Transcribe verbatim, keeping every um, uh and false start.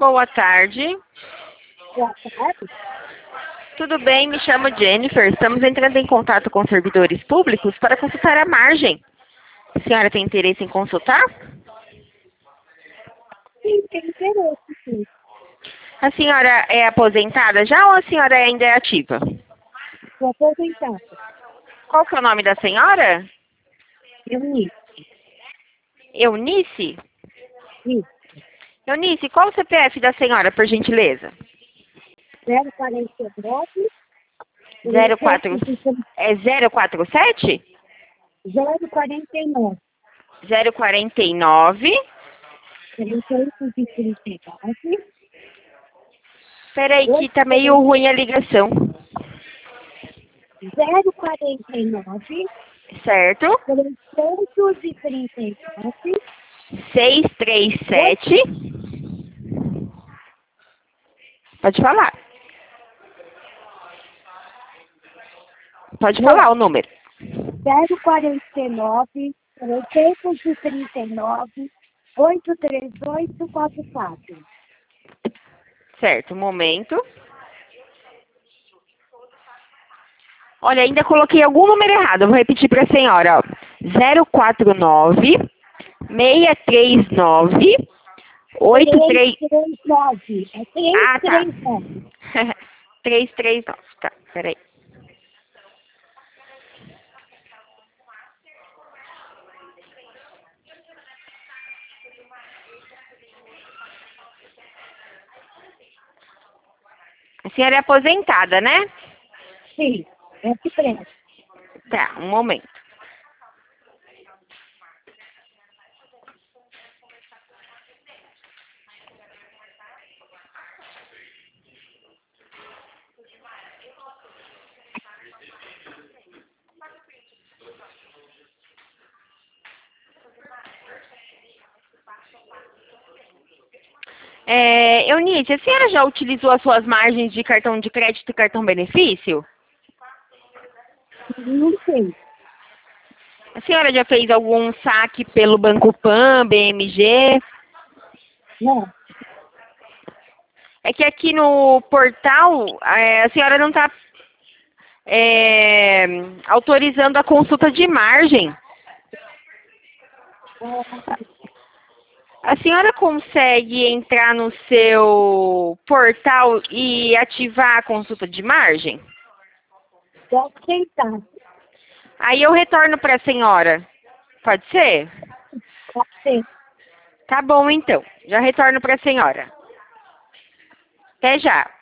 Boa tarde. Boa tarde. Tudo bem? Me chamo Jennifer. Estamos entrando em contato com servidores públicos para consultar a margem. A senhora tem interesse em consultar? Sim, tem interesse, sim. A senhora é aposentada já ou a senhora ainda é ativa? Estou aposentada. Qual que é o nome da senhora? Eunice. Eunice? Isso. Eunice, qual o C P F da senhora, por gentileza? zero quarenta e nove. zero quatro... É zero quatro sete? zero quarenta e nove. zero quarenta e nove. trezentos e trinta e nove. Peraí que tá meio ruim a ligação. zero quarenta e nove. Certo? trezentos e trinta e nove. seiscentos e trinta e sete. Pode falar. Pode falar o número. zero quarenta e nove. trezentos e trinta e nove. oito três oito quatro quatro. Certo, um momento. Olha, ainda coloquei algum número errado. Eu vou repetir para a senhora, ó. zero quatro nove, seis três nove, oito três... trezentos e trinta e nove. É Ah, tá. trezentos e trinta e nove. trezentos e trinta e nove, tá. Peraí. A senhora é aposentada, né? Sim, é que presta. Tá, um momento. É, Eunice, a senhora já utilizou as suas margens de cartão de crédito e cartão benefício? Não sei. A senhora já fez algum saque pelo Banco Pan, B M G? Não. É que aqui no portal é, a senhora não está é, autorizando a consulta de margem. A senhora consegue entrar no seu portal e ativar a consulta de margem? Posso tentar. Aí eu retorno para a senhora. Pode ser? Pode ser. Tá bom, então. Já retorno para a senhora. Até já.